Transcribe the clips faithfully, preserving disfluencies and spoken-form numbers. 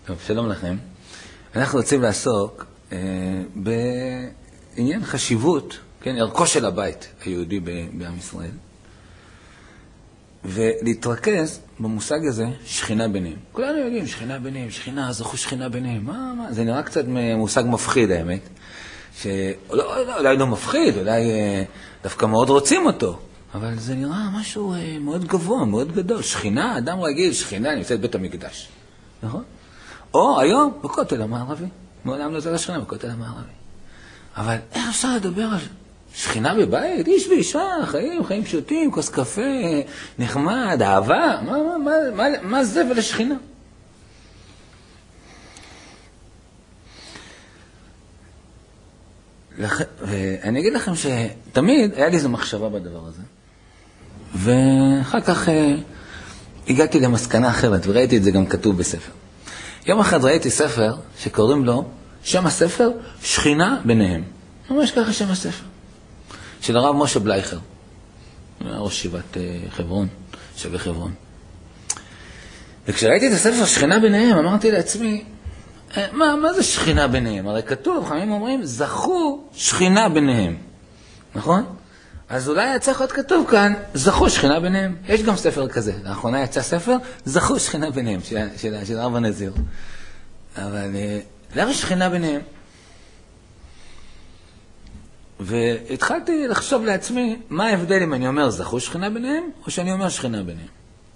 טוב, שלום לכם. אנחנו רוצים לעסוק אה, בעניין חשיבות, כן, ערכו של הבית היהודי בעם ישראל, ולהתרכז במושג הזה, שכינה ביניהם. כולנו יודעים, שכינה ביניהם, שכינה, זכו שכינה ביניהם. מה, מה? זה נראה קצת מושג מפחיד, האמת. שאולי לא מפחיד, אולי אה, דווקא מאוד רוצים אותו, אבל זה נראה משהו אה, מאוד גבוה, מאוד גדול. שכינה, אדם רגיל, שכינה נמצאת בית המקדש. נכון? או היום בכותל המערבי. מעולם לא זה לשכינה בכותל המערבי. אבל איך אפשר לדבר על שכינה בבית? איש ואישה, חיים, חיים פשוטים, כוס קפה, נחמד, אהבה. מה, מה, מה, מה, מה זה ולשכינה? לח... ואני אגיד לכם שתמיד היה לי איזו מחשבה בדבר הזה. ואחר כך אה, הגעתי למסקנה אחרת, וראיתי את זה גם כתוב בספר. יום אחד ראיתי ספר שקוראים לו, שם הספר, שכינה ביניהם. ממש ככה שם הספר. של הרב משה בלייכר. ראש שיבת חברון, שווה חברון. וכשראיתי את הספר שכינה ביניהם, אמרתי לעצמי, מה, מה זה שכינה ביניהם? הרי כתוב, חמים אומרים, זכו שכינה ביניהם. נכון? אז אולי היה צריך להיות כתוב כאן, זכו שכינה ביניהם. יש גם ספר כזה. לאחרונה יצא ספר, זכו שכינה ביניהם, של, של, של הרב הנזיר. אבל למה שכינה ביניהם? והתחלתי לחשוב לעצמי, מה ההבדל אם אני אומר זכו שכינה ביניהם, או שאני אומר שכינה ביניהם.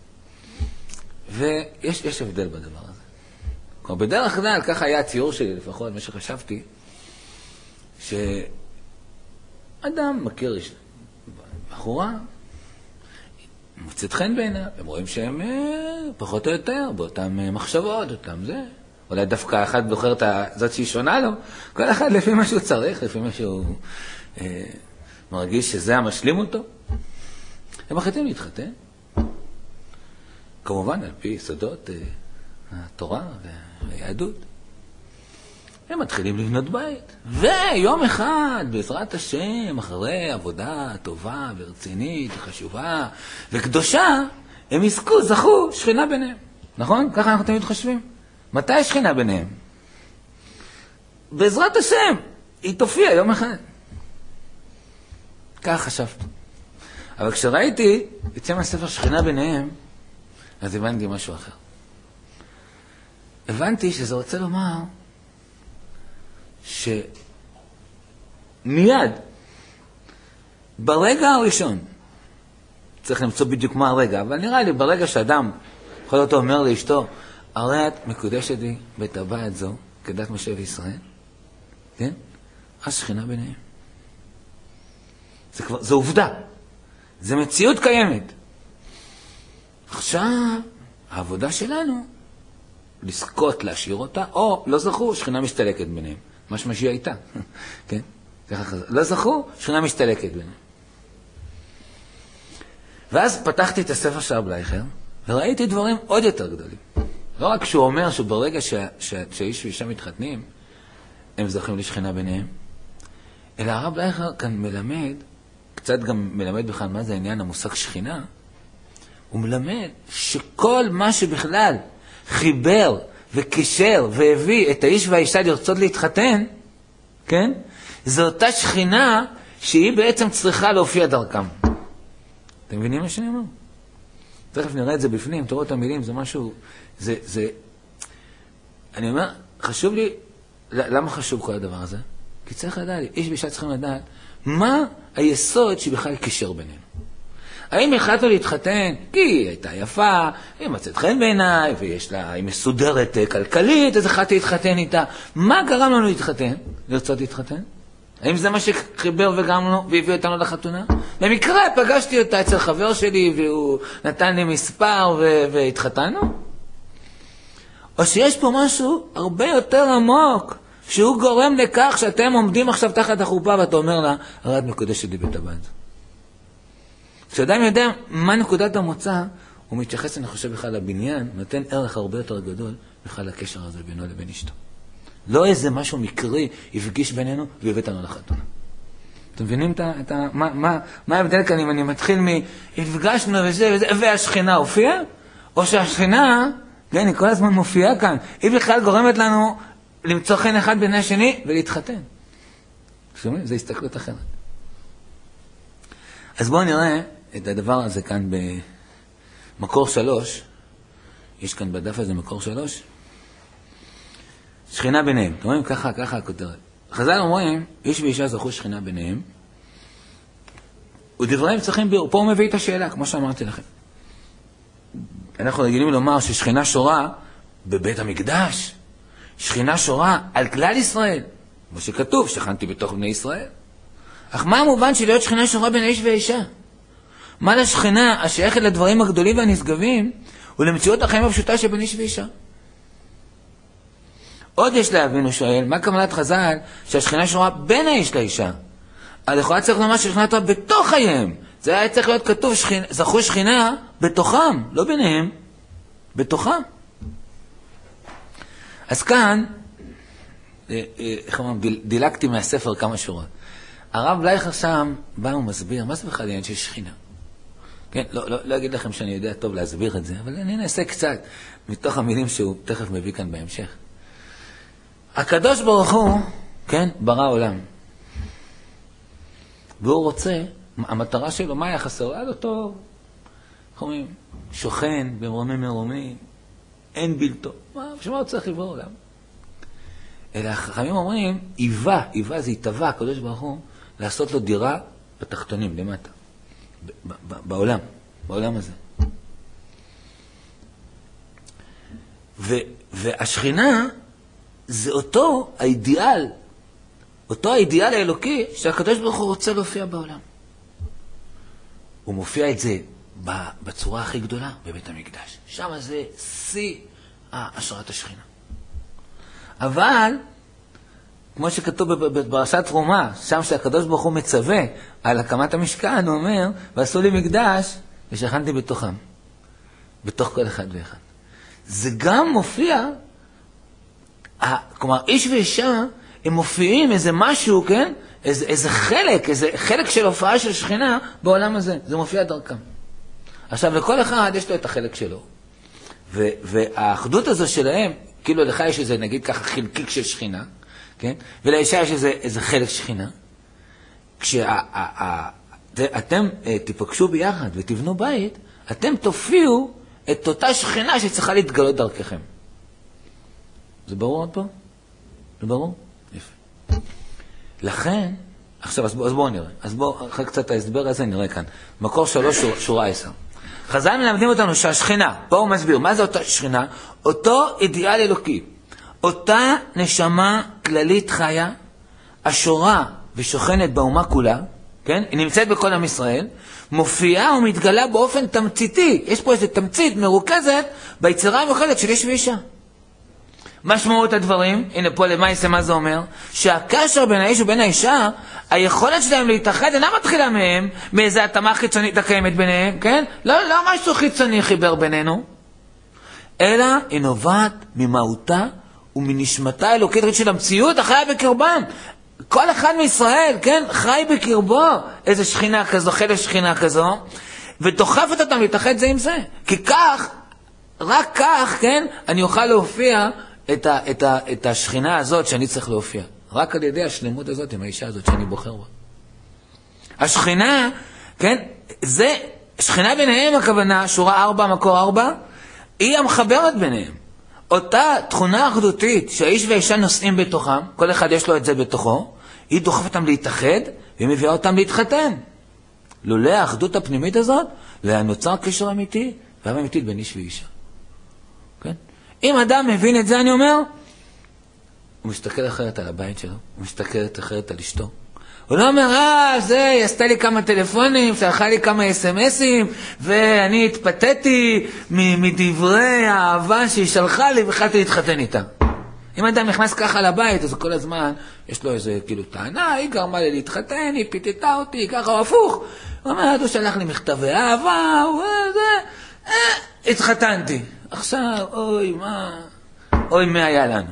ויש יש הבדל בדבר הזה. כלומר, בדרך כלל, ככה היה הציור שלי, לפחות מה שחשבתי, שאדם מכיר בחורה, מוצאת חן בעיניו, הם רואים שהם פחות או יותר, באותם מחשבות, אותם זה. אולי דווקא אחד בוחר את זאת שהיא שונה לו, כל אחד לפי מה שהוא צריך, לפי מה שהוא אה, מרגיש שזה המשלים אותו. הם מחליטים להתחתן. כמובן, על פי יסודות אה, התורה והיהדות. הם מתחילים לבנות בית. ויום אחד, בעזרת השם, אחרי עבודה טובה ורצינית וחשובה וקדושה, הם יזכו, זכו, שכינה ביניהם. נכון? ככה אנחנו תמיד חושבים. מתי השכינה ביניהם? בעזרת השם, היא תופיע יום אחד. ככה חשבתי. אבל כשראיתי את שם הספר שכינה ביניהם, אז הבנתי משהו אחר. הבנתי שזה רוצה לומר שמיד, ברגע הראשון, צריך למצוא בדיוק מה הרגע, אבל נראה לי ברגע שאדם, יכול להיות אומר לאשתו, הרי את מקודשת לי בטבעת זו, כדת משה וישראל, כן? אז שכינה ביניהם. זה כבר, זה עובדה. זה מציאות קיימת. עכשיו, העבודה שלנו, לזכות להשאיר אותה, או לא זכו, שכינה מסתלקת ביניהם. מה שמשיע הייתה, כן? לא זכו, שכינה מסתלקת ביניהם. ואז פתחתי את הספר של הרב בלייכר, וראיתי דברים עוד יותר גדולים. לא רק שהוא אומר שברגע שהאיש ואישה מתחתנים, הם זוכים לשכינה ביניהם, אלא הרב בלייכר כאן מלמד, קצת גם מלמד בכלל מה זה העניין המושג שכינה, הוא מלמד שכל מה שבכלל חיבר וקישר והביא את האיש והאישה לרצות להתחתן, כן? זו אותה שכינה שהיא בעצם צריכה להופיע דרכם. אתם מבינים מה שאני אומר? תכף נראה את זה בפנים, תראו את המילים, זה משהו, זה, זה, אני אומר, חשוב לי, למה חשוב כל הדבר הזה? כי צריך לדעת, איש ואישה צריכים לדעת, מה היסוד שבכלל קישר בינינו? האם החלטנו להתחתן? כי היא הייתה יפה, היא מצאת חן בעיניי, ויש לה, היא מסודרת כלכלית, אז החלטתי להתחתן איתה. מה גרם לנו להתחתן? לרצות להתחתן? האם זה מה שחיבר וגרם לנו והביא אותנו לחתונה? במקרה פגשתי אותה אצל חבר שלי והוא נתן לי מספר והתחתנו? או שיש פה משהו הרבה יותר עמוק שהוא גורם לכך שאתם עומדים עכשיו תחת החופה ואתה אומר לה, הרי את מקודשת לי בטבעת. כשאדם יודע מה נקודת המוצא, הוא מתייחס, אני חושב, בכלל לבניין, נותן ערך הרבה יותר גדול בכלל לקשר הזה בינו לבין אשתו. לא איזה משהו מקרי יפגיש בינינו ויביא אותנו לחתונה. אתם מבינים את ה... מה, מה, מה ההבדל כאן אם אני מתחיל מ... הפגשנו וזה וזה, והשכינה הופיעה? או שהשכינה כן, היא כל הזמן מופיעה כאן. היא בכלל גורמת לנו למצוא חן אחד בין השני ולהתחתן. שומעים? זה הסתכלות אחרת. אז בואו נראה את הדבר הזה כאן במקור שלוש. יש כאן בדף הזה מקור שלוש. שכינה ביניהם. אתם רואים? ככה, ככה הכותרת. חז"ל אומרים, איש ואישה זכו שכינה ביניהם. ודבריהם צריכים ביאור. פה הוא מביא את השאלה, כמו שאמרתי לכם. אנחנו רגילים לומר ששכינה שורה בבית המקדש. שכינה שורה על כלל ישראל. כמו שכתוב, שכנתי בתוך בני ישראל. אך מה המובן של להיות שכינה שורה בין איש ואישה? מה לשכינה השייכת לדברים הגדולים והנשגבים ולמציאות החיים הפשוטה שבין איש ואישה? עוד יש להבין, הוא שואל, מה כוונת חז"ל שהשכינה שורה בין האיש לאישה? אז יכולה צריך לומר ששכינה תורה בתוך חייהם. זה היה צריך להיות כתוב, שכינה, זכו שכינה בתוכם, לא ביניהם, בתוכם. אז כאן, איך אומרים, דילגתי מהספר כמה שורות. הרב בלייכר שם בא ומסביר, מה זה בכלל העניין של שכינה? כן, לא, לא, לא אגיד לכם שאני יודע טוב להסביר את זה, אבל אני אנסה קצת מתוך המילים שהוא תכף מביא כאן בהמשך. הקדוש ברוך הוא, כן, ברא עולם. והוא רוצה, המטרה שלו, מה היה חסר? היה לו טוב, איך אומרים, שוכן במרומים מרומים, אין בלתו. מה, שמה הוא צריך לברוא עולם? אלא החכמים אומרים, איבה, איבה זה התאווה, הקדוש ברוך הוא, לעשות לו דירה בתחתונים, למטה, ב- ב- בעולם, בעולם הזה. ו- והשכינה זה אותו האידיאל, אותו האידיאל האלוקי שהקדוש ברוך הוא רוצה להופיע בעולם. הוא מופיע את זה בצורה הכי גדולה בבית המקדש. שם זה שיא השראת השכינה. אבל, כמו שכתוב בפרשת תרומה, שם שהקדוש ברוך הוא מצווה על הקמת המשכן, הוא אומר, ועשו לי מקדש ושכנתי בתוכם. בתוך כל אחד ואחד. זה גם מופיע, כלומר, איש ואישה, הם מופיעים איזה משהו, כן? איזה, איזה חלק, איזה חלק של הופעה של שכינה בעולם הזה. זה מופיע דרכם. עכשיו, לכל אחד יש לו את החלק שלו. ו, והאחדות הזו שלהם, כאילו לך יש איזה, נגיד ככה, חלקיק של שכינה, כן? ולאישה יש איזה, איזה חלק שכינה. כשאתם תיפגשו ביחד ותבנו בית, אתם תופיעו את אותה שכינה שצריכה להתגלות דרככם. זה ברור עוד פה? זה ברור? יפה. לכן, עכשיו, אז בואו אז בוא נראה. אז בואו, אחרי קצת ההסבר הזה נראה כאן. מקור שלוש, שורה עשר. חז"ל מלמדים אותנו שהשכינה, פה הוא מסביר, מה זה אותה שכינה? אותו אידיאל אלוקי. אותה נשמה כללית חיה, השורה ושוכנת באומה כולה, כן? היא נמצאת בכל עם ישראל, מופיעה ומתגלה באופן תמציתי. יש פה איזו תמצית מרוכזת ביצירה המיוחדת של איש ואישה. משמעות הדברים, הנה פה למעשה מה זה אומר, שהקשר בין האיש ובין האישה, היכולת שלהם להתאחד אינה מתחילה מהם, מאיזו התאמה חיצונית הקיימת ביניהם, כן? לא, לא משהו חיצוני חיבר בינינו, אלא היא נובעת ממהותה ומנשמתה האלוקית של המציאות החיה בקרבם. כל אחד מישראל, כן, חי בקרבו איזו שכינה כזו, חלק שכינה כזו, ודוחפת אותם להתאחד זה עם זה. כי כך, רק כך, כן, אני אוכל להופיע את, ה, את, ה, את השכינה הזאת שאני צריך להופיע. רק על ידי השלמות הזאת עם האישה הזאת שאני בוחר בה. השכינה, כן, זה, שכינה ביניהם הכוונה, שורה ארבע, מקור ארבע, היא המחברת ביניהם. אותה תכונה אחדותית שהאיש והאישה נושאים בתוכם, כל אחד יש לו את זה בתוכו, היא דוחפת אותם להתאחד, והיא מביאה אותם להתחתן. לולא האחדות הפנימית הזאת, נוצר קשר אמיתי, ואהבה אמיתית בין איש ואישה. כן? אם אדם מבין את זה, אני אומר, הוא מסתכל אחרת על הבית שלו, הוא מסתכל אחרת על אשתו. הוא לא אומר, אה, זה, היא עשתה לי כמה טלפונים, שלחה לי כמה אס-אמסים, ואני התפתיתי מדברי האהבה שהיא שלחה לי, והחלטתי להתחתן איתה. אם אדם נכנס ככה לבית, אז כל הזמן יש לו איזה כאילו טענה, היא גרמה לי להתחתן, היא פיתתה אותי, ככה או הפוך. הוא אומר, הוא שלח לי מכתבי אהבה, הוא זה, אה, התחתנתי. עכשיו, אוי, מה, אוי, מה היה לנו?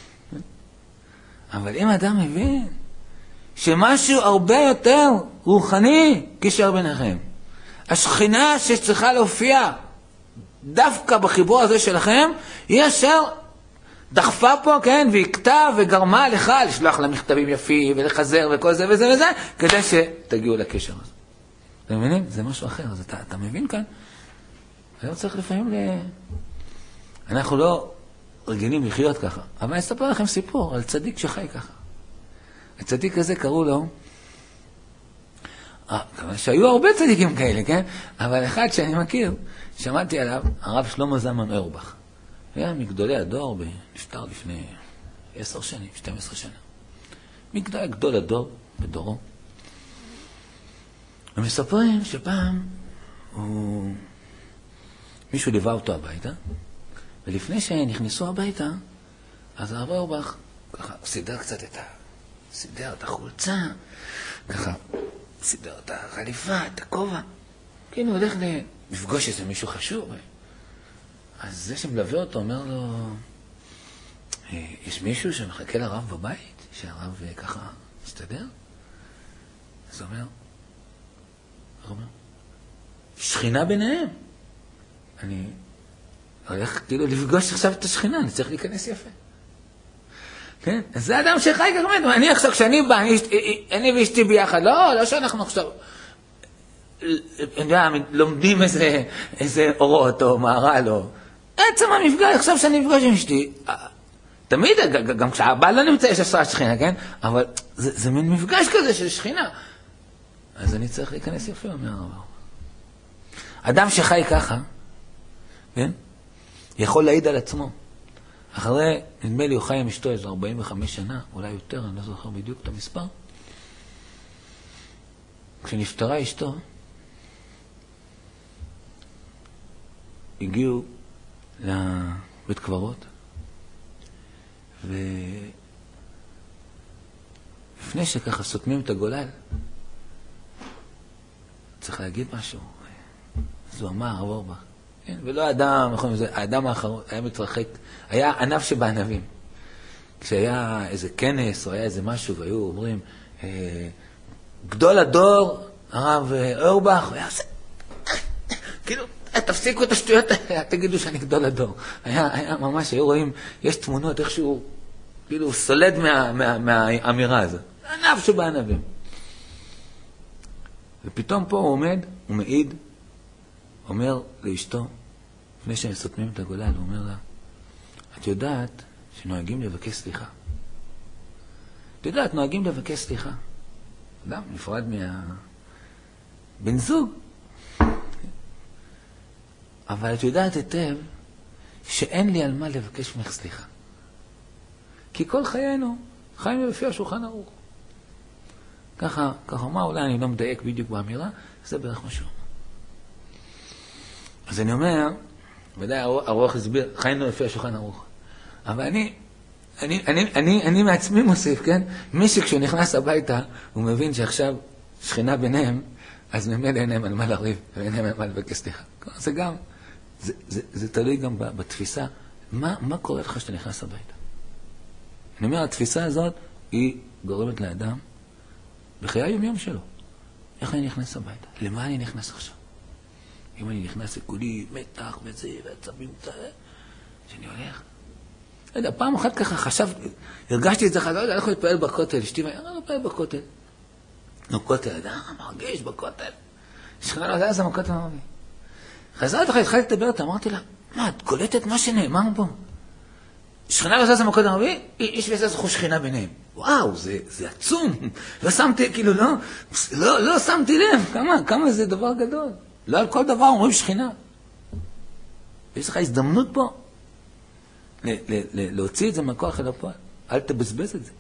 אבל אם אדם מבין, שמשהו הרבה יותר רוחני קשר ביניכם. השכינה שצריכה להופיע דווקא בחיבור הזה שלכם, היא אשר דחפה פה, כן, והקטע וגרמה לך לשלוח לה מכתבים יפים ולחזר וכל זה וזה וזה, כדי שתגיעו לקשר הזה. אתם מבינים? זה משהו אחר. אז אתה, אתה מבין כאן? אני לא צריך לפעמים ל... אנחנו לא רגילים לחיות ככה. אבל אני אספר לכם סיפור על צדיק שחי ככה. הצדיק הזה קראו לו... אה, שהיו הרבה צדיקים כאלה, כן? אבל אחד שאני מכיר, שמעתי עליו, הרב שלמה זלמן אוירבך. היה מגדולי הדור, נפטר לפני עשר שנים, שתים עשרה שנה. מגדול, גדול הדור בדורו. ומספרים שפעם הוא... מישהו ליווה אותו הביתה, ולפני שנכנסו הביתה, אז הרב אוירבך ככה סידר קצת את ה... סידר את החולצה, ככה סידר את החליפה, את הכובע. כאילו הוא הולך לפגוש איזה מישהו חשוב. אז זה שמלווה אותו אומר לו, יש מישהו שמחכה לרב בבית? שהרב ככה מסתדר? אז הוא אומר, הוא אומר, שכינה ביניהם. אני הולך כאילו לפגוש עכשיו את השכינה, אני צריך להיכנס יפה. כן? אז זה אדם שחי ככה, אני עכשיו, כשאני בא, אני ואשתי ביחד, לא, לא שאנחנו עכשיו, אני יודע, לומדים איזה, איזה אורות או מערל או... עצם המפגש, עכשיו שאני מפגש עם אשתי, תמיד, גם כשהבעל לא נמצא, יש עשרה שכינה, כן? אבל זה, זה מין מפגש כזה של שכינה. אז אני צריך להיכנס יפה, אומר הרב. אדם שחי ככה, כן? יכול להעיד על עצמו. אחרי, נדמה לי, הוא חי עם אשתו איזה ארבעים וחמש שנה, אולי יותר, אני לא זוכר בדיוק את המספר. כשנפטרה אשתו, הגיעו לבית קברות, ולפני שככה סותמים את הגולל, צריך להגיד משהו. אז הוא אמר, הרב אוירבך, כן? ולא האדם, האדם האחרון, היה מתרחק, היה ענף שבענבים. כשהיה איזה כנס או היה איזה משהו, והיו אומרים, גדול הדור, הרב אוירבך, הוא היה עושה, כאילו, תפסיקו את השטויות, תגידו שאני גדול הדור. היה, היה ממש, היו רואים, יש תמונות, איכשהו, כאילו, הוא סולד מה, מה, מהאמירה הזאת. ענף שבענבים. ופתאום פה הוא עומד, הוא מעיד, אומר לאשתו, לפני שהם סותמים את הגולל, הוא אומר לה, את יודעת שנוהגים לבקש סליחה. את יודעת, נוהגים לבקש סליחה. אדם נפרד מה... בן זוג. אבל את יודעת היטב שאין לי על מה לבקש ממך סליחה. כי כל חיינו חיים לפי השולחן ערוך. ככה, ככה מה, אולי אני לא מדייק בדיוק באמירה, זה בערך משהו. אז אני אומר, ודאי הרוח הסביר, חיינו לפי השולחן ערוך. אבל אני, אני, אני, אני, אני מעצמי מוסיף, כן? מי שכשהוא נכנס הביתה, הוא מבין שעכשיו שכינה ביניהם, אז ממילא אין להם על מה לריב, ואין להם על מה לבקש סליחה. זה גם, זה, זה, זה תלוי גם בתפיסה. מה, מה קורה לך שאתה נכנס הביתה? אני אומר, התפיסה הזאת היא גורמת לאדם בחיי היום-יום שלו. איך אני נכנס הביתה? למה אני נכנס עכשיו? אם אני נכנס לכולי מתח וזה, ועצבים, שאני הולך. לא יודע, פעם אחת ככה חשבתי, הרגשתי את זה, לא יודע, אנחנו נתפעל בכותל, אשתי, אני לא נתפעל בכותל. נו, כותל, אדם מרגיש בכותל. שכנה לא יודע, זה מכותל אמר לי. חזרת לך, התחלתי לדבר, אמרתי לה, מה, את קולטת מה שנאמר פה? שכנה לא יודע, זה מכותל אמר לי, איש ועשה זכו שכינה ביניהם. וואו, זה, זה עצום. לא שמתי, כאילו, לא, לא, לא שמתי לב, כמה, כמה זה דבר גדול. לא על כל דבר אומרים שכינה. יש לך הזדמנות פה ל- ל- ל- להוציא את זה מהכוח אל הפועל. אל תבזבז את זה.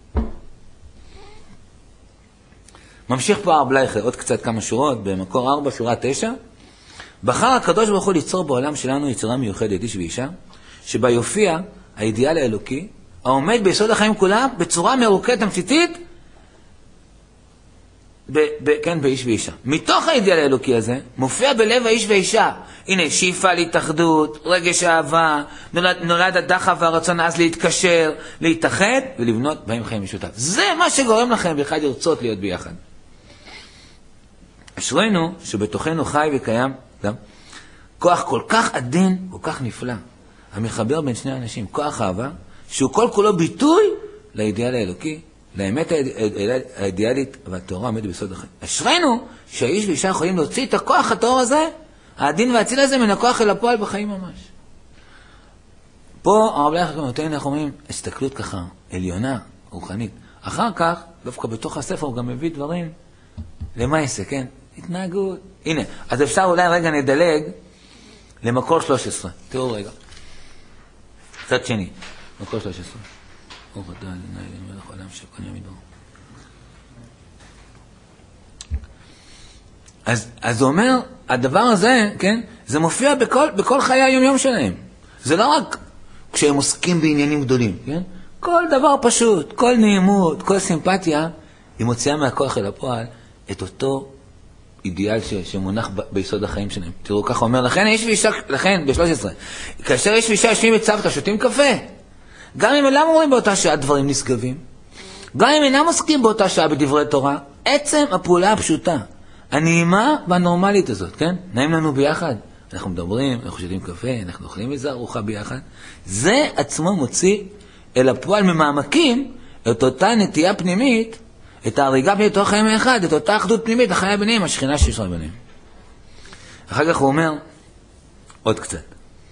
ממשיך פה הרב בלייכר, עוד קצת כמה שורות, במקור ארבע, שורה תשע. בחר הקדוש ברוך הוא ליצור בעולם שלנו יצירה מיוחדת, איש ואישה, שבה יופיע האידיאל האלוקי, העומד ביסוד החיים כולם, בצורה מרוקדת תמציתית, ב- ב- כן, באיש ואישה. מתוך האידיאל האלוקי הזה, מופיע בלב האיש ואישה. הנה, שאיפה להתאחדות, רגש אהבה, נולד, נולד הדחף והרצון אז להתקשר, להתאחד ולבנות בהם חיים משותף. זה מה שגורם לכם בכלל לרצות להיות ביחד. אשרינו שבתוכנו חי וקיים, גם, כוח כל כך עדין, כל כך נפלא, המחבר בין שני אנשים, כוח אהבה, שהוא כל כולו ביטוי לאידיאל האלוקי, לאמת האידיאלית והתאורה עומדת ביסוד החיים. אשרינו שהאיש ואישה יכולים להוציא את הכוח התאור הזה, העדין והציל הזה, מן הכוח אל הפועל בחיים ממש. פה הרב לייכל נותן, אנחנו אומרים, הסתכלות ככה, עליונה, רוחנית. אחר כך, דווקא בתוך הספר הוא גם מביא דברים למעשה, כן? התנהגות. הנה, אז אפשר אולי רגע נדלג למקור שלוש עשרה. תראו רגע. קצת שני, מקור שלוש עשרה. אור הדל, עיני למלך העולם שכל יום ידבר. אז, אז הוא אומר, הדבר הזה, כן? זה מופיע בכל, בכל חיי היום-יום שלהם. זה לא רק כשהם עוסקים בעניינים גדולים, כן? כל דבר פשוט, כל נעימות, כל סימפתיה, היא מוציאה מהכוח אל הפועל את אותו אידיאל ש, שמונח ב, ביסוד החיים שלהם. תראו, ככה אומר, לכן איש ואישה, לכן, ב-שלוש עשרה, כאשר איש ואישה יושבים בצוותא, שותים קפה, גם אם אינם אומרים באותה שעה דברים נשגבים, גם אם אינם עוסקים באותה שעה בדברי תורה, עצם הפעולה הפשוטה, הנעימה והנורמלית הזאת, כן? נעים לנו ביחד. אנחנו מדברים, אנחנו שותים קפה, אנחנו אוכלים איזה ארוחה ביחד. זה עצמו מוציא אל הפועל ממעמקים את אותה נטייה פנימית, את ההריגה בתוך חיים האחד, את אותה אחדות פנימית, החיה ביניהם, השכינה שיש לה ביניהם. אחר כך הוא אומר, עוד קצת.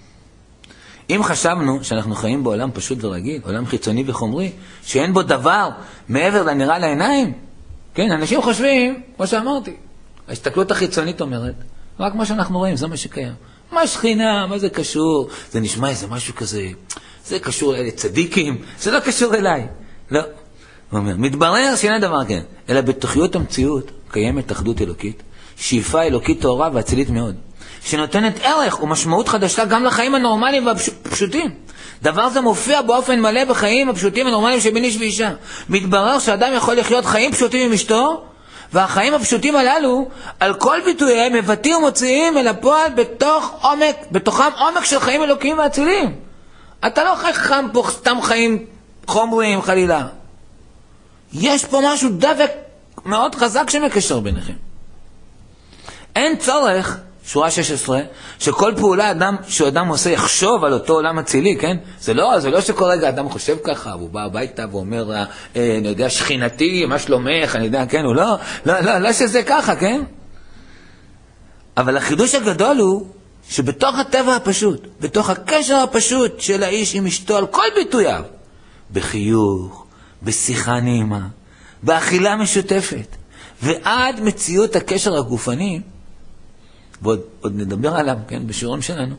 אם חשבנו שאנחנו חיים בעולם פשוט ורגיל, עולם חיצוני וחומרי, שאין בו דבר מעבר לנראה לעיניים, כן, אנשים חושבים, כמו שאמרתי, ההסתכלות החיצונית אומרת, רק מה שאנחנו רואים, זה מה שקיים. מה שכינה, מה זה קשור? זה נשמע איזה משהו כזה, זה קשור לצדיקים, זה לא קשור אליי. לא. הוא אומר, מתברר שאין דבר כן, אלא בתוכיות המציאות קיימת אחדות אלוקית, שאיפה אלוקית טהורה ואצילית מאוד, שנותנת ערך ומשמעות חדשה גם לחיים הנורמליים והפשוטים. דבר זה מופיע באופן מלא בחיים הפשוטים הנורמליים שבין איש ואישה. מתברר שאדם יכול לחיות חיים פשוטים עם אשתו, והחיים הפשוטים הללו, על כל ביטויהם, מבטאים ומוציאים אל הפועל בתוך עומק, בתוכם עומק של חיים אלוקיים ואציליים. אתה לא חכם פה סתם חיים חומריים חלילה. יש פה משהו דבק מאוד חזק שמקשר ביניכם. אין צורך, שורה שש עשרה, שכל פעולה אדם, שאדם עושה יחשוב על אותו עולם אצילי, כן? זה לא, זה לא שכל רגע אדם חושב ככה, והוא בא הביתה ואומר, אה, אני יודע, שכינתי, מה שלומך, אני יודע, כן, הוא לא, לא, לא, לא שזה ככה, כן? אבל החידוש הגדול הוא, שבתוך הטבע הפשוט, בתוך הקשר הפשוט של האיש עם אשתו על כל ביטוייו, בחיוך, בשיחה נעימה, באכילה משותפת, ועד מציאות הקשר הגופני, ועוד עוד נדבר עליו, כן, בשיעורים שלנו.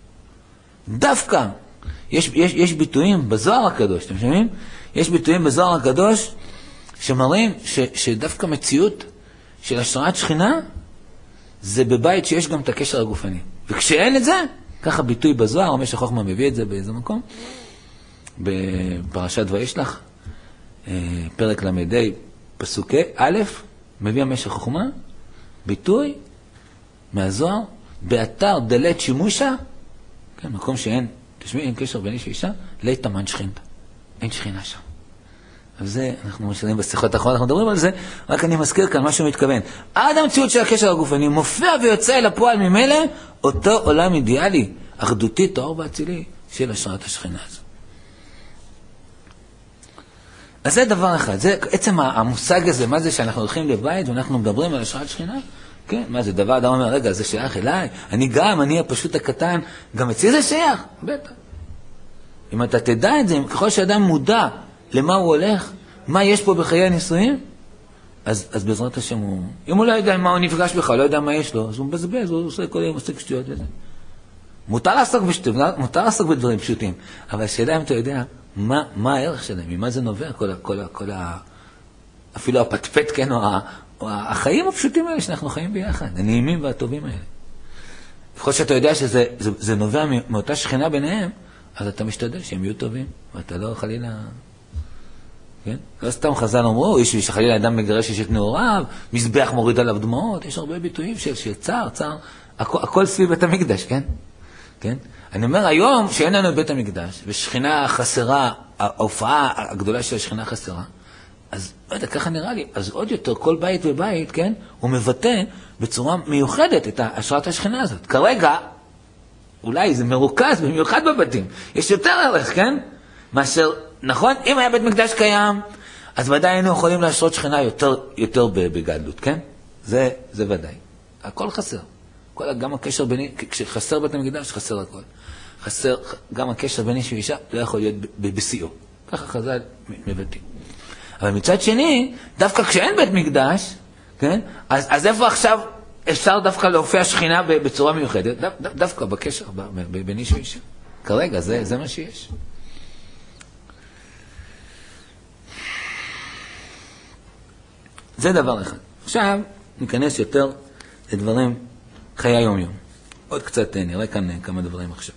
דווקא, יש, יש, יש ביטויים בזוהר הקדוש, אתם שומעים? יש ביטויים בזוהר הקדוש שמראים ש, שדווקא מציאות של השראת שכינה, זה בבית שיש גם את הקשר הגופני. וכשאין את זה, ככה ביטוי בזוהר, המשך חוכמה מביא את זה באיזה מקום, בפרשת וישלח, פרק למדי, פסוקי א', מביא המשך חוכמה, ביטוי מהזוהר, באתר דלת שימושה, כן, מקום שאין, תשמעי, אין קשר בין איש ואישה, ליתמן שכינתה. אין שכינה שם. אז זה, אנחנו משלמים בשיחות האחרונות, אנחנו מדברים על זה, רק אני מזכיר כאן מה שהוא מתכוון. עד המציאות של הקשר הגופני, מופיע ויוצא אל הפועל ממילא, אותו עולם אידיאלי, אחדותי, טהור ואצילי, של השראת השכינה הזו. אז זה דבר אחד, זה עצם המושג הזה, מה זה שאנחנו הולכים לבית ואנחנו מדברים על השראת שכינה? כן, מה זה דבר, אדם אומר, רגע, זה שייך אליי, אני גם, אני הפשוט הקטן, גם אצלי זה שייך, בטח. אם אתה תדע את זה, ככל שאדם מודע למה הוא הולך, מה יש פה בחיי הנישואים, אז, אז בעזרת השם הוא, אם הוא לא יודע מה הוא נפגש בך, לא יודע מה יש לו, אז הוא מבזבז, הוא עושה כל יום, עושה שטויות וזה. מותר לעסוק בשטויות, מותר לעסוק בדברים פשוטים, אבל השאלה אם אתה יודע, מה, מה הערך שלהם, ממה זה נובע, כל ה, כל ה, כל ה, אפילו הפטפט, כן, או ה, או החיים הפשוטים האלה שאנחנו חיים ביחד, הנעימים והטובים האלה. לפחות שאתה יודע שזה זה, זה נובע מאותה שכינה ביניהם, אז אתה משתדל שהם יהיו טובים, ואתה לא חלילה, כן? לא סתם חז"ל אמרו, איש שחלילה אדם מגרש איש את נעוריו, מזבח מוריד עליו דמעות, יש הרבה ביטויים של, של צער, צער, הכ, הכל סביב בית המקדש, כן? כן? אני אומר, היום שאין לנו את בית המקדש, ושכינה חסרה, ההופעה הגדולה של השכינה חסרה, אז, לא יודע, ככה נראה לי, אז עוד יותר, כל בית ובית, כן, הוא מבטא בצורה מיוחדת את השראת השכינה הזאת. כרגע, אולי זה מרוכז במיוחד בבתים. יש יותר ערך, כן? מאשר, נכון? אם היה בית מקדש קיים, אז ודאי היינו יכולים להשרות שכינה יותר, יותר בגדלות, כן? זה, זה ודאי. הכל חסר. כל, גם הקשר ביני, כשחסר בית המקדש, חסר הכל. חסר, גם הקשר בין איש ואישה לא יכול להיות בשיאו. ככה חז"ל מבטאים. אבל מצד שני, דווקא כשאין בית מקדש, כן? אז, אז איפה עכשיו אפשר דווקא להופיע שכינה בצורה מיוחדת? דו, דו, דווקא בקשר בין איש ואישה. כרגע, זה, זה מה שיש. זה דבר אחד. עכשיו ניכנס יותר לדברים חיי היום-יום. עוד קצת נראה כאן כמה דברים עכשיו.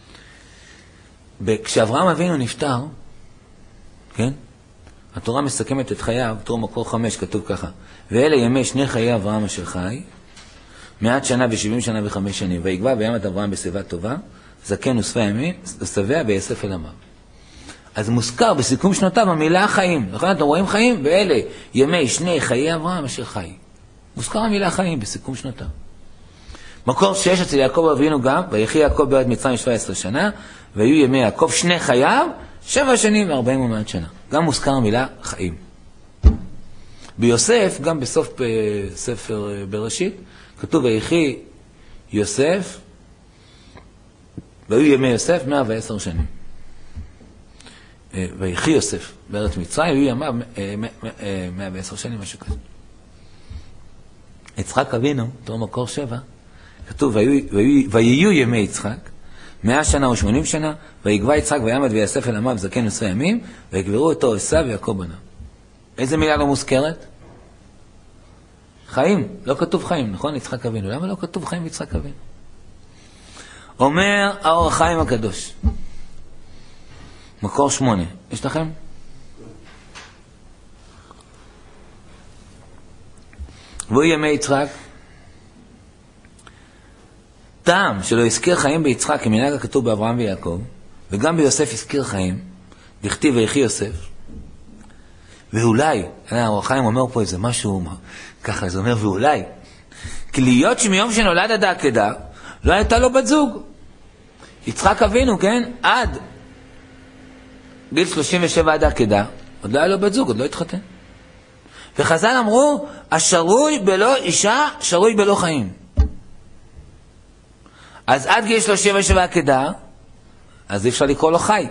כשאברהם אבינו נפטר, כן? התורה מסכמת את חייו, תורה מקור חמש, כתוב ככה, ואלה ימי שני חיי אברהם אשר חי, מעט שנה ושבעים שנה וחמש שנים, ויגבה וים את אברהם בשיבה טובה, זקן ושבע ימים, ושבע ויאסף אל עמיו. אז מוזכר בסיכום שנותיו המילה חיים, נכון? אתם רואים חיים? ואלה ימי שני חיי אברהם אשר חי. מוזכר המילה חיים בסיכום שנותיו. מקור שש אצל יעקב אבינו גם, ויחי יעקב בארץ מצרים שבע עשרה שנה, והיו ימי יעקב שני חייו, שבע שנים וארבעים ומאה שנה. גם מוזכר המילה חיים. ביוסף, גם בסוף ספר בראשית, כתוב ויחי יוסף, והיו ימי יוסף מאה ועשר שנים. ויחי יוסף בארץ מצרים, היו ימיו מאה ועשר שנים, משהו כזה. יצחק אבינו, תור מקור שבע, כתוב ויהיו ימי יצחק, מאה שנה ושמונים שנה, ויגבה יצחק ויעמד ויאסף אל עמיו זקן ושבע ימים, ויקברו אותו עשיו ויעקב בניו. איזה מילה לא מוזכרת? חיים, לא כתוב חיים, נכון? יצחק אבינו. למה לא כתוב חיים יצחק אבינו? אומר האור החיים הקדוש. מקור שמונה. יש לכם? והוא ימי יצחק. טעם שלא הזכיר חיים ביצחק כמנהג הכתוב באברהם ויעקב, וגם ביוסף הזכיר חיים, דכתיב ויחי יוסף. ואולי, האור החיים אומר פה איזה משהו, ככה זה אומר ואולי, כי להיות שמיום שנולד עד העקדה, לא הייתה לו בת זוג. יצחק אבינו, כן? עד גיל שלושים ושבע עד העקדה, עוד לא היה לו בת זוג, עוד לא התחתן. וחז"ל אמרו, השרוי בלא אישה, שרוי בלא חיים. אז עד גיל שלושים ושבע עקדה, אז אי אפשר לקרוא לו חי.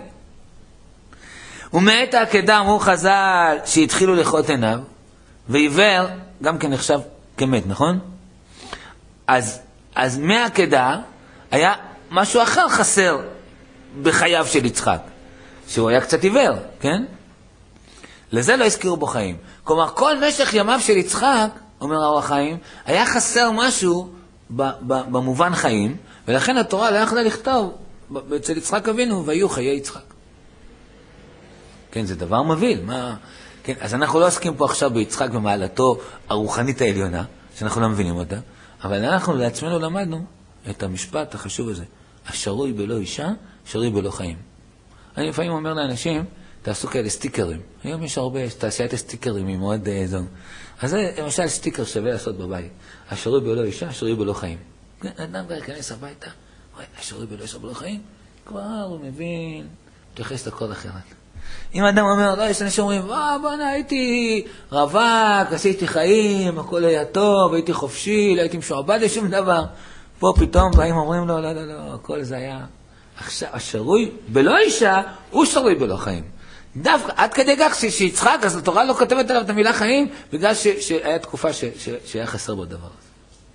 ומעת העקדה אמרו חז"ל שהתחילו לכרות עיניו, ועיוור גם כן נחשב כמת, נכון? אז, אז מהעקדה היה משהו אחר חסר בחייו של יצחק, שהוא היה קצת עיוור, כן? לזה לא הזכירו בו חיים. כלומר, כל משך ימיו של יצחק, אומר האור החיים, היה חסר משהו ב, ב, במובן חיים, ולכן התורה לא יכלה לכתוב אצל יצחק אבינו, והיו חיי יצחק. כן, זה דבר מביא. מה... כן, אז אנחנו לא עסקים פה עכשיו ביצחק במעלתו הרוחנית העליונה, שאנחנו לא מבינים אותה, אבל אנחנו לעצמנו למדנו את המשפט החשוב הזה. השרוי בלא אישה, שרוי בלא חיים. אני לפעמים אומר לאנשים, תעשו כאלה סטיקרים. היום יש הרבה, תעשיית הסטיקרים היא מאוד זו. אז זה למשל סטיקר שווה לעשות בבית. השרוי בלא אישה, השרוי בלא חיים. אדם כבר יכנס הביתה, השרוי בלא אישה בלא חיים, כבר הוא מבין, תייחס לכל אחרת. אם אדם אומר, לא, יש אנשים אומרים, אה, בוא'נה, הייתי רווק, עשיתי חיים, הכל היה טוב, הייתי חופשי, לא הייתי משועבד לשום דבר. פה פתאום באים אומרים לו, לא, לא, לא, הכל זה היה... עכשיו, השרוי בלא אישה, הוא שרוי בלא חיים. דווקא, עד כדי כך שיצחק, אז התורה לא כותבת עליו את המילה חיים, בגלל ש, שהיה תקופה ש, ש, שהיה חסר בו דבר הזה.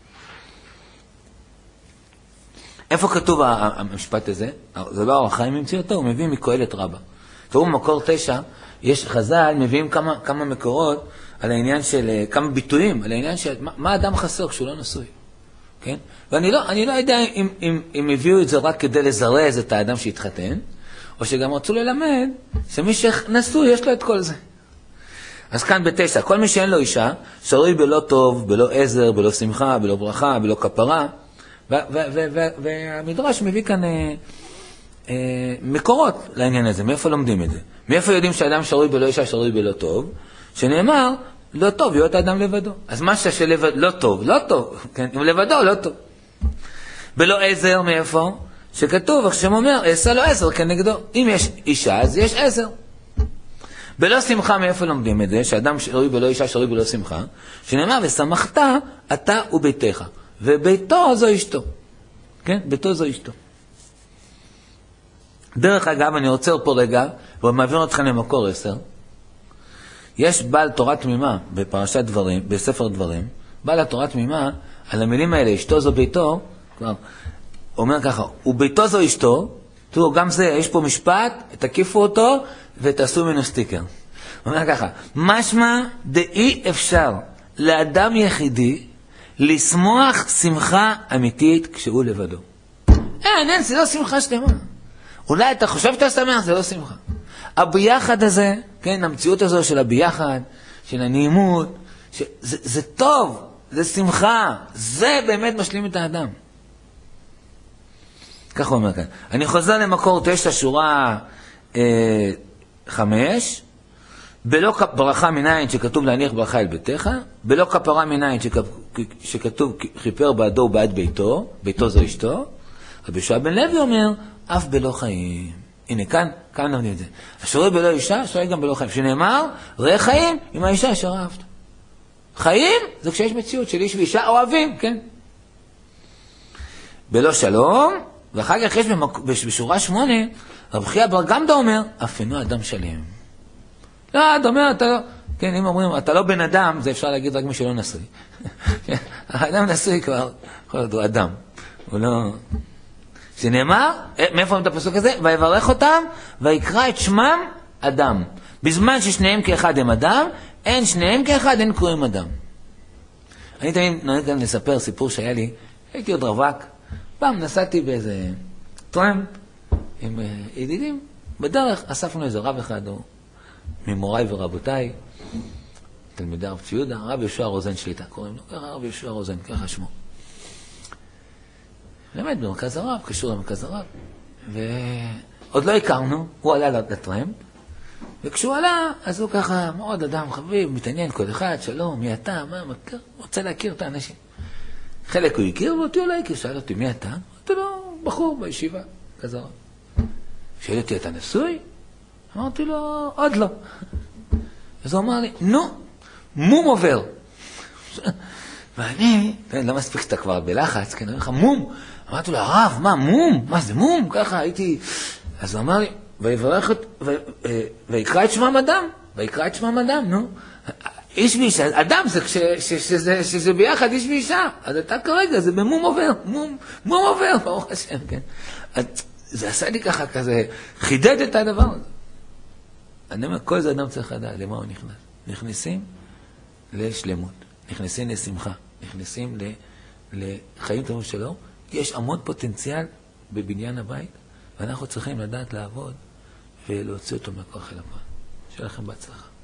איפה כתוב המשפט הזה? זה לא האור החיים המציא אותו, הוא מביא מקהלת רבה. תראו, במקור תשע, יש חז"ל, מביאים כמה, כמה מקורות על העניין של, כמה ביטויים, על העניין של, מה, מה אדם חסר כשהוא לא נשוי? כן? ואני לא, אני לא יודע אם, אם, אם הביאו את זה רק כדי לזרז את האדם שהתחתן, או שגם רצו ללמד שמי שנשוי יש לו את כל זה. אז כאן בתשע, כל מי שאין לו אישה, שרוי בלא טוב, בלא עזר, בלא שמחה, בלא ברכה, בלא כפרה, והמדרש מביא כאן אה, אה, מקורות לעניין הזה. מאיפה לומדים את זה? מאיפה יודעים שאדם שרוי בלא אישה, שרוי בלא טוב? שנאמר, לא טוב, להיות האדם לבדו. אז מה שלבד, לא טוב, לא טוב, כן? אם לבדו, לא טוב. בלא עזר, מאיפה? שכתוב, השם אומר, עשה לו עשר כנגדו. אם יש אישה, אז יש עשר. בלא שמחה, מאיפה לומדים את זה? שאדם שרוי בלא אישה, שרוי בלא שמחה, שנאמר, ושמחת אתה וביתך. וביתו זו אשתו. כן? ביתו זו אשתו. דרך אגב, אני עוצר פה רגע, ומעביר אתכם למקור עשר. יש בעל תורה תמימה בפרשת דברים, בספר דברים, בעל התורה תמימה, על המילים האלה, אשתו זו ביתו, כבר, אומר ככה, וביתו זו אשתו, תראו, גם זה, יש פה משפט, תקיפו אותו, ותעשו ממנו סטיקר. הוא אומר ככה, משמע דאי אפשר לאדם יחידי, לשמוח שמחה אמיתית כשהוא לבדו. אין, אין, זה לא שמחה שלמה. אולי אתה חושב שאתה שמח, זה לא שמחה. הביחד הזה, כן, המציאות הזו של הביחד, של הנעימות, ש... זה, זה טוב, זה שמחה, זה באמת משלים את האדם. כך הוא אומר כאן. אני חוזר למקור תשע, שורה אה, חמש, בלא ברכה מנין שכתוב להניח ברכה אל ביתך, בלא כפרה מנין שכתוב חיפר בעדו ובעד ביתו, ביתו זו אשתו, רבי יהושע בן לוי אומר, אף בלא חיים. הנה, כאן, כאן נבנים את זה. השורה בלא אישה, שורה גם בלא חיים. שנאמר, ראה חיים עם האישה אשר אהבת. חיים זה כשיש מציאות של איש ואישה אוהבים, כן? בלא שלום, ואחר כך יש במק... בשורה שמונה, רב חייא בר גמדא אומר, אף אינו אדם שלם. לא, אתה אומר, אתה לא... כן, אם אומרים, אתה לא בן אדם, זה אפשר להגיד רק מי שלא נשוי. האדם נשוי כבר, יכול להיות, הוא אדם. הוא לא... שנאמר, מאיפה אומרים את הפסוק הזה? ויברך אותם, ויקרא את שמם אדם. בזמן ששניהם כאחד הם אדם, אין שניהם כאחד, אין קוראים אדם. אני תמיד נוהג גם לספר סיפור שהיה לי, הייתי עוד רווק, פעם נסעתי באיזה טרמפ עם ידידים, בדרך אספנו איזה רב אחד, או ממוריי ורבותיי, תלמידי הרב צבי יהודה, הרב יהושע רוזן שליטה, קוראים לו, ככה הרב יהושע רוזן, ככה שמו. למד במרכז הרב, קשור למרכז הרב, ועוד לא הכרנו, הוא עלה לטרמפ, וכשהוא עלה, אז הוא ככה מאוד אדם חביב, מתעניין כל אחד, שלום, מי אתה, מה, מכיר, רוצה להכיר את האנשים. חלק הוא הכיר, ואותי הוא לא הכיר, שאל אותי, מי אתה? אתה לא בחור בישיבה, כזה רב. שאל אותי, אתה נשוי? אמרתי לו, עוד לא. אז הוא אמר לי, נו, מום עובר. ואני, לא מספיק שאתה כבר בלחץ, כן, אני אומר לך, מום. אמרתי לו, הרב, מה, מום? מה זה מום? ככה הייתי... אז הוא אמר לי, ויברך את... ויקרא את שמם אדם. ויקרא את שמם אדם, נו. איש ואישה, אדם זה שזה ביחד איש ואישה. אז אתה כרגע, זה במום עובר. מום, מום עובר, ברוך השם, כן. אז זה עשה לי ככה כזה, חידד את הדבר הזה. אני אומר, כל זה אדם צריך לדעת, למה הוא נכנס? נכנסים לשלמות, נכנסים לשמחה, נכנסים לחיים טובים שלו. יש המון פוטנציאל בבניין הבית, ואנחנו צריכים לדעת לעבוד ולהוציא אותו מהכוח אל הפועל. שיהיה לכם בהצלחה.